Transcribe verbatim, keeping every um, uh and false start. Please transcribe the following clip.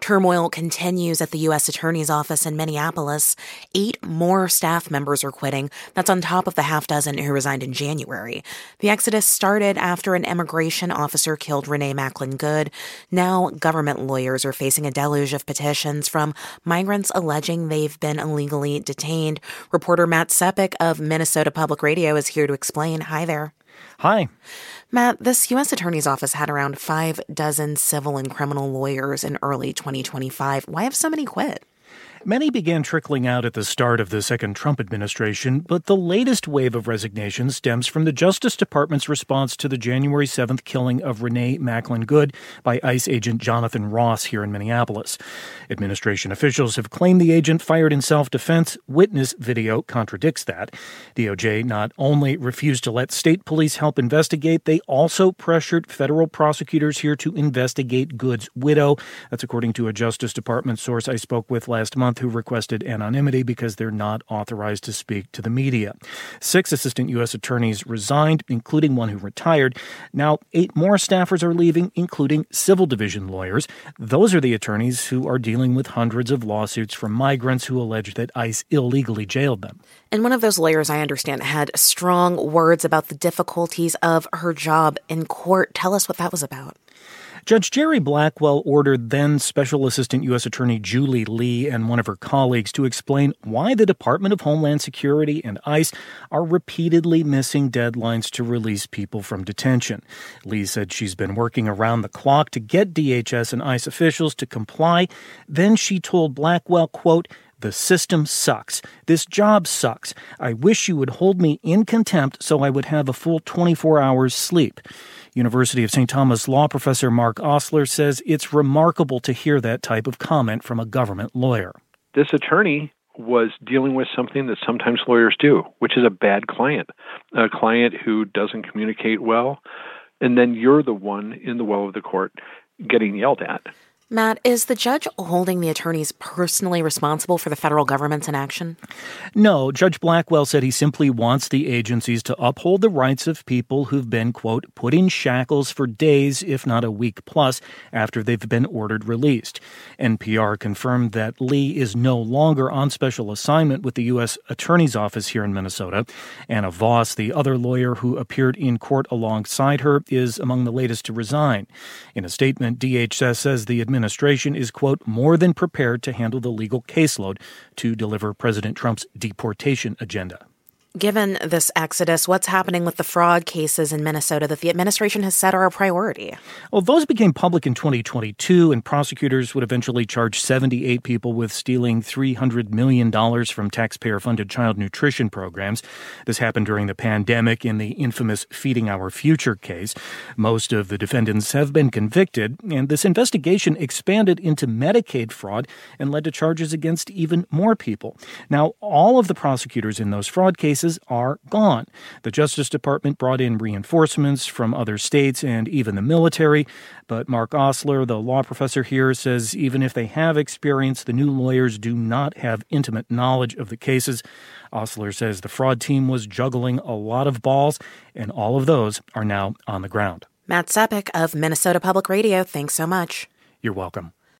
Turmoil continues at the U S Attorney's Office in Minneapolis. Eight more staff members are quitting. That's on top of the half dozen who resigned in January. The exodus started after an immigration officer killed Renee Macklin Good. Now, government lawyers are facing a deluge of petitions from migrants alleging they've been illegally detained. Reporter Matt Sepik of Minnesota Public Radio is here to explain. Hi there. Hi. Matt, this U S Attorney's Office had around five dozen civil and criminal lawyers in early twenty twenty-five. Why have so many quit? Many began trickling out at the start of the second Trump administration, but the latest wave of resignations stems from the Justice Department's response to the January seventh killing of Renee Macklin Good by ICE agent Jonathan Ross here in Minneapolis. Administration officials have claimed the agent fired in self-defense. Witness video contradicts that. D O J not only refused to let state police help investigate, they also pressured federal prosecutors here to investigate Good's widow. That's according to a Justice Department source I spoke with last month, who requested anonymity because they're not authorized to speak to the media. Six assistant U S attorneys resigned, including one who retired. Now, eight more staffers are leaving, including civil division lawyers. Those are the attorneys who are dealing with hundreds of lawsuits from migrants who allege that ICE illegally jailed them. And one of those lawyers, I understand, had strong words about the difficulties of her job in court. Tell us what that was about. Judge Jerry Blackwell ordered then Special Assistant U S Attorney Julie Lee and one of her colleagues to explain why the Department of Homeland Security and ICE are repeatedly missing deadlines to release people from detention. Lee said she's been working around the clock to get D H S and ICE officials to comply. Then she told Blackwell, quote, "The system sucks. This job sucks. I wish you would hold me in contempt so I would have a full twenty-four hours sleep." University of Saint Thomas law professor Mark Osler says it's remarkable to hear that type of comment from a government lawyer. This attorney was dealing with something that sometimes lawyers do, which is a bad client, a client who doesn't communicate well, and then you're the one in the well of the court getting yelled at. Matt, is the judge holding the attorneys personally responsible for the federal government's inaction? No, Judge Blackwell said he simply wants the agencies to uphold the rights of people who've been, quote, put in shackles for days, if not a week plus, after they've been ordered released. N P R confirmed that Lee is no longer on special assignment with the U S Attorney's Office here in Minnesota. Anna Voss, the other lawyer who appeared in court alongside her, is among the latest to resign. In a statement, D H S says the administration administration is, quote, more than prepared to handle the legal caseload to deliver President Trump's deportation agenda. Given this exodus, what's happening with the fraud cases in Minnesota that the administration has said are a priority? Well, those became public in twenty twenty-two, and prosecutors would eventually charge seventy-eight people with stealing three hundred million dollars from taxpayer-funded child nutrition programs. This happened during the pandemic in the infamous Feeding Our Future case. Most of the defendants have been convicted, and this investigation expanded into Medicaid fraud and led to charges against even more people. Now, all of the prosecutors in those fraud cases are gone. The Justice Department brought in reinforcements from other states and even the military. But Mark Osler, the law professor here, says even if they have experience, the new lawyers do not have intimate knowledge of the cases. Osler says the fraud team was juggling a lot of balls, and all of those are now on the ground. Matt Sepik of Minnesota Public Radio, thanks so much. You're welcome.